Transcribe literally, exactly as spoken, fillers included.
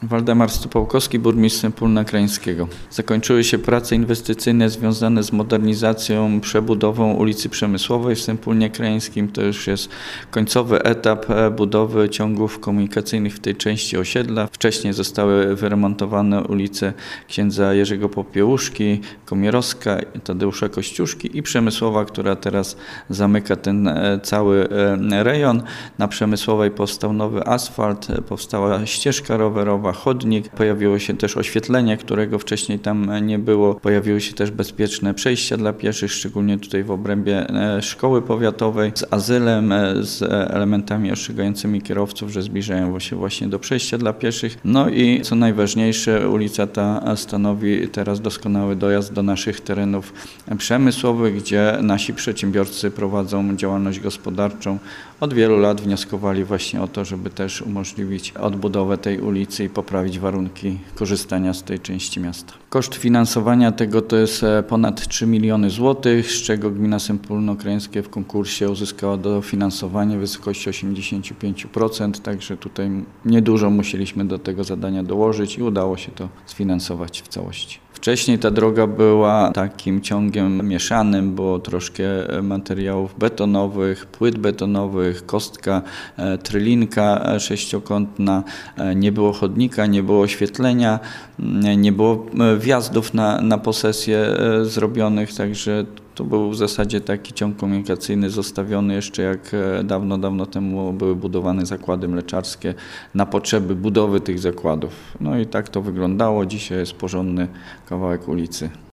Waldemar Stupałkowski, burmistrz Sępólna Krajeńskiego. Zakończyły się prace inwestycyjne związane z modernizacją, przebudową ulicy Przemysłowej w Sępólnie Krajeńskim. To już jest końcowy etap budowy ciągów komunikacyjnych w tej części osiedla. Wcześniej zostały wyremontowane ulice księdza Jerzego Popiełuszki, Komierowska, Tadeusza Kościuszki i Przemysłowa, która teraz zamyka ten cały rejon. Na Przemysłowej powstał nowy asfalt, powstała ścieżka rowerowa, chodnik, pojawiło się też oświetlenie, którego wcześniej tam nie było. Pojawiły się też bezpieczne przejścia dla pieszych, szczególnie tutaj w obrębie szkoły powiatowej, z azylem, z elementami ostrzegającymi kierowców, że zbliżają się właśnie do przejścia dla pieszych. No i co najważniejsze, ulica ta stanowi teraz doskonały dojazd do naszych terenów przemysłowych, gdzie nasi przedsiębiorcy prowadzą działalność gospodarczą. Od wielu lat wnioskowali właśnie o to, żeby też umożliwić odbudowę tej ulicy i poprawić warunki korzystania z tej części miasta. Koszt finansowania tego to jest ponad trzy miliony złotych, z czego gmina Sępólno-Krajeńskie w konkursie uzyskała dofinansowanie w wysokości osiemdziesiąt pięć procent, także tutaj niedużo musieliśmy do tego zadania dołożyć i udało się to sfinansować w całości. Wcześniej ta droga była takim ciągiem mieszanym, było troszkę materiałów betonowych, płyt betonowych, kostka, trylinka sześciokątna, nie było chodnika, nie było oświetlenia, nie było wjazdów na, na posesję zrobionych, także to był w zasadzie taki ciąg komunikacyjny zostawiony jeszcze jak dawno, dawno temu były budowane zakłady mleczarskie na potrzeby budowy tych zakładów. No i tak to wyglądało. Dzisiaj jest porządny kawałek ulicy.